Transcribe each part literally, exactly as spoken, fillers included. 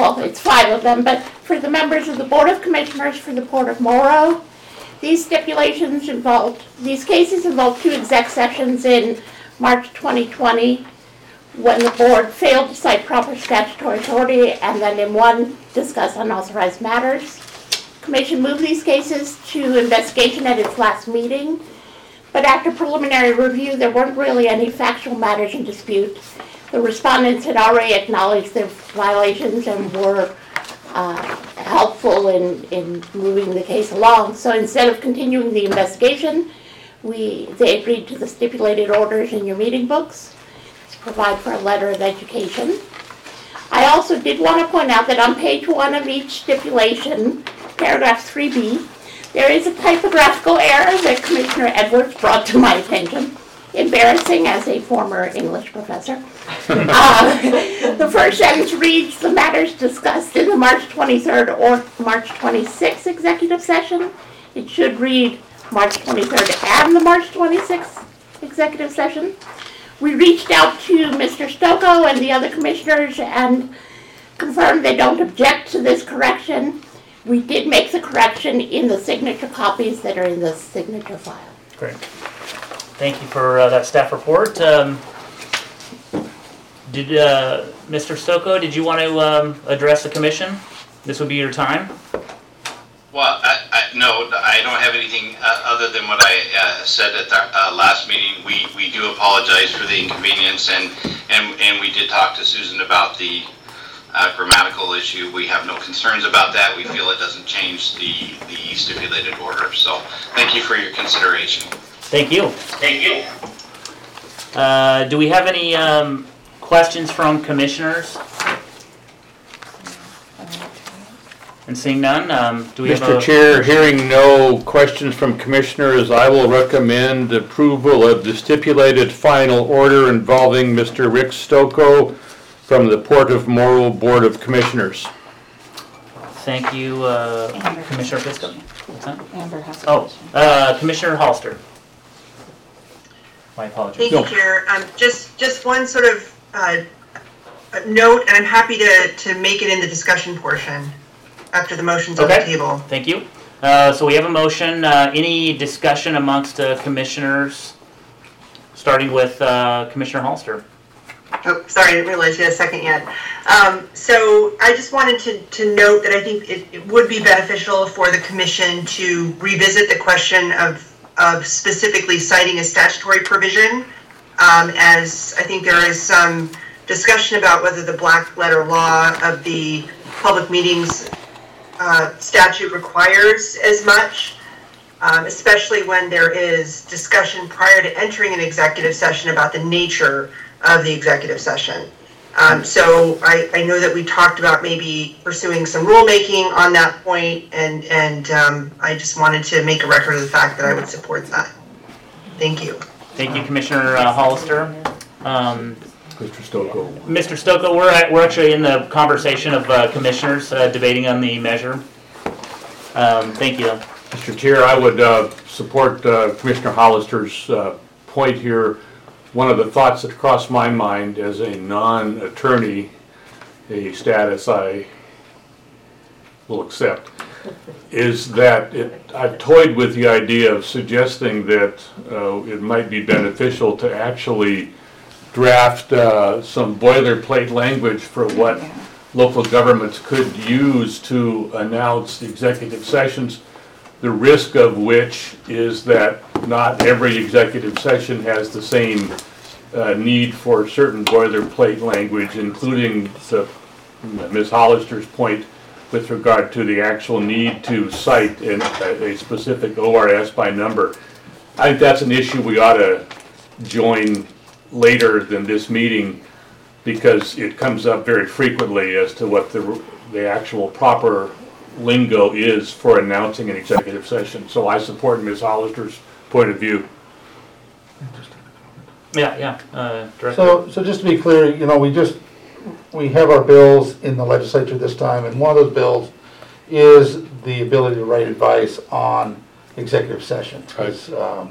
well, it's five of them, but for the members of the Board of Commissioners for the Port of Morrow, these stipulations involved, these cases involved two exec sessions in March twenty twenty when the board failed to cite proper statutory authority, and then in one discuss unauthorized matters. Commission moved these cases to investigation at its last meeting, but after preliminary review, there weren't really any factual matters in dispute. The respondents had already acknowledged their violations and were uh, helpful in, in moving the case along. So instead of continuing the investigation, we they agreed to the stipulated orders in your meeting books to provide for a letter of education. I also did want to point out that on page one of each stipulation, paragraph three B, there is a typographical error that Commissioner Edwards brought to my attention. Embarrassing as a former English professor. Uh, the first sentence reads, the matters discussed in the March twenty-third or March twenty-sixth executive session. It should read March twenty-third and the March twenty-sixth executive session. We reached out to Mister Stocco and the other commissioners and confirmed they don't object to this correction. We did make the correction in the signature copies that are in the signature file. Great. Thank you for uh, that staff report. Um, did uh, Mister Stocco, did you want to um, address the commission? This would be your time. Well, I, I, no, I don't have anything uh, other than what I uh, said at the uh, last meeting. We we do apologize for the inconvenience, and and and we did talk to Susan about the uh, grammatical issue. We have no concerns about that. We feel it doesn't change the the stipulated order. So, thank you for your consideration. Thank you. Thank you. Uh, do we have any um, questions from commissioners? And seeing none, um, do we Mister have a... Chair, hearing no questions from commissioners, I will recommend approval of the stipulated final order involving Mister Rick Stocco from the Port of Morrow Board of Commissioners. Thank you, uh, Commissioner Pisco. What's that? Amber has a Oh, question. uh, Commissioner Holster. My apologies. Thank you, Chair. Um, just just one sort of uh, note, and I'm happy to, to make it in the discussion portion after the motion's Okay. on the table. Thank you. Uh, so we have a motion. Uh, any discussion amongst uh, commissioners, starting with uh, Commissioner Holster? Oh, sorry, I didn't realize you had a second yet. Um, so I just wanted to, to note that I think it, it would be beneficial for the Commission to revisit the question of of specifically citing a statutory provision, um, as I think there is some discussion about whether the black letter law of the public meetings uh, statute requires as much, um, especially when there is discussion prior to entering an executive session about the nature of the executive session. Um, so I, I know that we talked about maybe pursuing some rulemaking on that point, and, and um, I just wanted to make a record of the fact that I would support that. Thank you. Thank you, Commissioner uh, Hollister. Um, Mister Stocco. Mister Stocco, we're at, we're actually in the conversation of uh, commissioners uh, debating on the measure. Um, thank you. Mister Chair, I would uh, support uh, Commissioner Hollister's uh, point here. One of the thoughts that crossed my mind as a non-attorney, a status I will accept, is that it, I've toyed with the idea of suggesting that uh, it might be beneficial to actually draft uh, some boilerplate language for what local governments could use to announce executive sessions, the risk of which is that not every executive session has the same uh, need for certain boilerplate language, including the, Miz Hollister's point with regard to the actual need to cite in a, a specific O R S by number. I think that's an issue we ought to join later than this meeting, because it comes up very frequently as to what the, the actual proper lingo is for announcing an executive session. So I support Miz Hollister's point of view. Yeah, yeah. Uh, Director. So, so just to be clear, you know, we just, we have our bills in the legislature this time, and one of those bills is the ability to write advice on executive session. Because, um,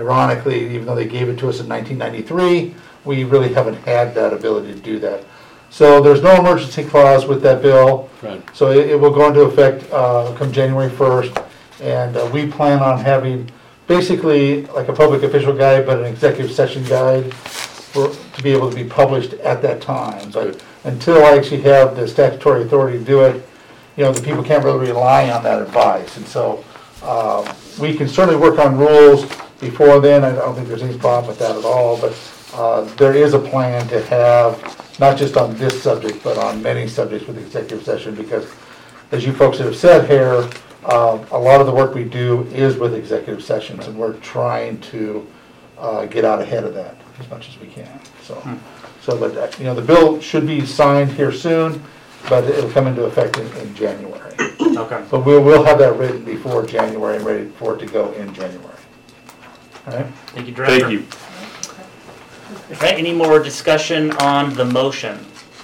ironically, even though they gave it to us in nineteen ninety-three, we really haven't had that ability to do that. So there's no emergency clause with that bill. Right. So it, it will go into effect uh, come January first. And uh, we plan on having basically like a public official guide, but an executive session guide for, to be able to be published at that time. But until I actually have the statutory authority to do it, you know, the people can't really rely on that advice. And so uh, we can certainly work on rules before then. I don't think there's any problem with that at all. But uh, there is a plan to have, not just on this subject, but on many subjects with executive session, because as you folks have said here, uh, a lot of the work we do is with executive sessions, and we're trying to uh, get out ahead of that as much as we can. So, Hmm. so but uh, you know, the bill should be signed here soon, but it'll come into effect in, in January. Okay. But we'll we'll have that written before January and ready for it to go in January. All right. Thank you, Director. Thank you. All right, any more discussion on the motion?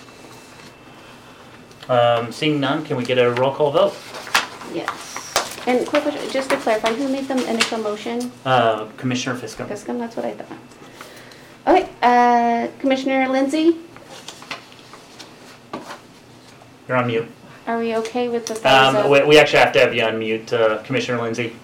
Um, seeing none, can we get a roll call vote? Yes. And quick question, just to clarify, who made the initial motion? Uh, Commissioner Fiscum. Fiscum, that's what I thought. Okay, uh, Commissioner Lindsay, You're on mute. are we okay with the thumbs Um, up? we, we actually have to have you unmute, uh, Commissioner Lindsay.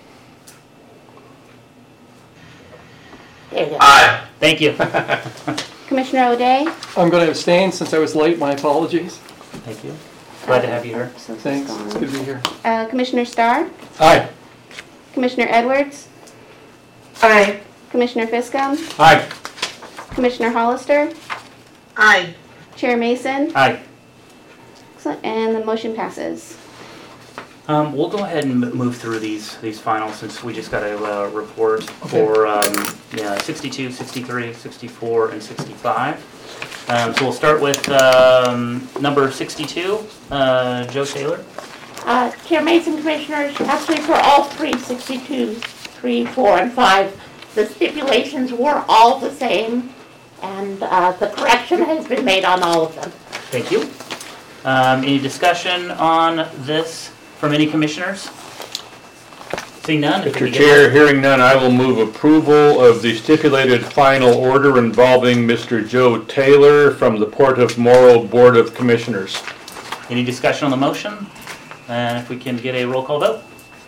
There you go. Aye. Thank you. Commissioner O'Day? I'm going to abstain since I was late. My apologies. Thank you. Glad to have you here. So this is Thanks. It's gone. good to be here. Uh, Commissioner Starr? Aye. Commissioner Edwards? Aye. Commissioner Fiscum? Aye. Commissioner Hollister? Aye. Chair Mason? Hi. Excellent, and the motion passes. Um, we'll go ahead and m- move through these, these finals since we just got a, uh, report for, um, yeah, sixty-two, sixty-three, sixty-four, and sixty-five. Um, so we'll start with, um, number sixty-two, uh, Joe Taylor. Uh, Chair Mason, Commissioners, actually for all three, sixty-two, three, four, and five, the stipulations were all the same, and uh, the correction has been made on all of them. Thank you. Um, any discussion on this from any commissioners? Seeing none. if we Mister can get Chair, hearing none, I will move approval of the stipulated final order involving Mister Joe Taylor from the Port of Morrow Board of Commissioners. Any discussion on the motion? And if we can get a roll call vote?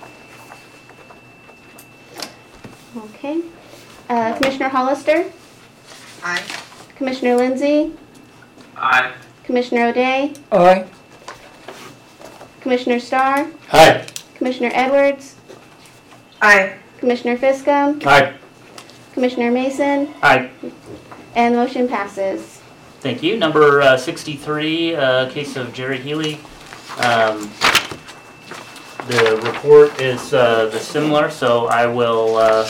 Okay. Uh, Commissioner Hollister? Aye. Commissioner Lindsay? Aye. Commissioner O'Day? Aye. Commissioner Starr? Aye. Commissioner Edwards? Aye. Commissioner Fiscum? Aye. Commissioner Mason? Aye. And the motion passes. Thank you. Number uh, sixty-three, uh, case of Jerry Healy. Um, The report is uh, the similar, so I will, uh,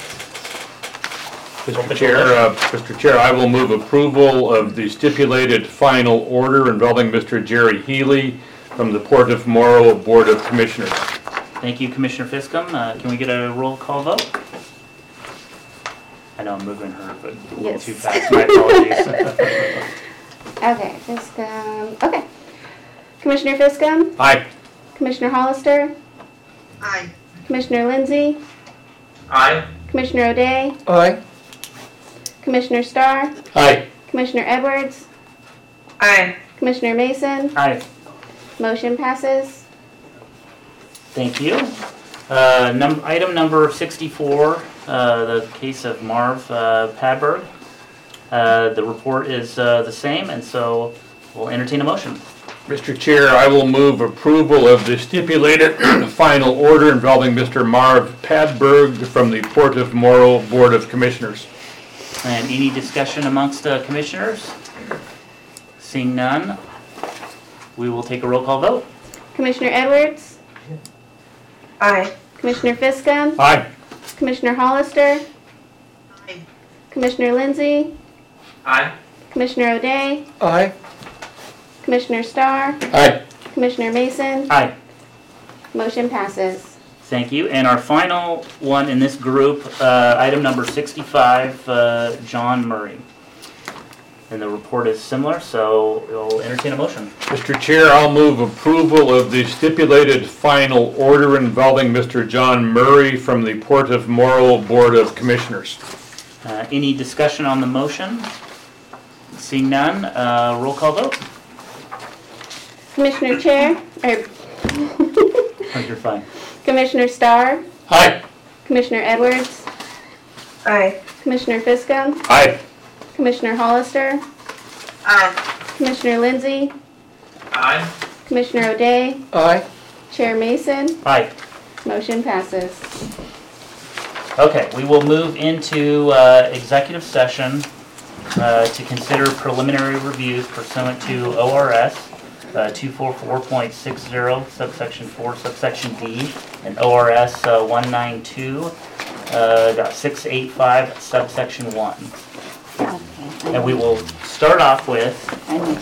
Mister Chair, uh, Mister Chair, I will move approval of the stipulated final order involving Mister Jerry Healy from the Port of Morrow Board of Commissioners. thank you, Commissioner Fiscum. Uh, Can we get a roll call vote? I know I'm moving her, but a little Yes. too fast. My apologies. Okay, Fiscum, okay. Commissioner Fiscum? Aye. Commissioner Hollister? Aye. Commissioner Lindsay? Aye. Commissioner O'Day? Aye. Commissioner Starr? Aye. Commissioner Edwards? Aye. Commissioner Mason? Aye. Motion passes. Thank you. Uh, num- Item number sixty-four, uh, the case of Marv uh, Padberg. Uh, The report is uh, the same, and so we'll entertain a motion. Mister Chair, I will move approval of the stipulated final order involving Mister Marv Padberg from the Port of Morrow Board of Commissioners. And any discussion amongst uh, commissioners? Seeing none, we will take a roll call vote. Commissioner Edwards? Aye. Commissioner Fiscum? Aye. Commissioner Hollister? Aye. Commissioner Lindsay? Aye. Commissioner O'Day? Aye. Commissioner Starr? Aye. Commissioner Mason? Aye. Motion passes. Thank you. And our final one in this group, uh, item number sixty-five, uh, John Murray. And the report is similar, so we'll entertain a motion. Mister Chair, I'll move approval of the stipulated final order involving Mister John Murray from the Port of Morrow Board of Commissioners. Uh, Any discussion on the motion? Seeing none, uh, roll call vote. Commissioner Chair, or Oh, you're fine. Commissioner Starr, Aye. Commissioner Edwards, Aye. Commissioner Fiscom, Aye. Commissioner Hollister, Aye. Commissioner Lindsay, Aye. Commissioner O'Day, Aye. Chair Mason, Aye. motion passes. Okay, we will move into uh, executive session uh, to consider preliminary reviews pursuant to O R S uh, two forty-four point sixty subsection four subsection D and O R S uh, one ninety-two uh, dot six eighty-five subsection one. Okay. And we will start off with I make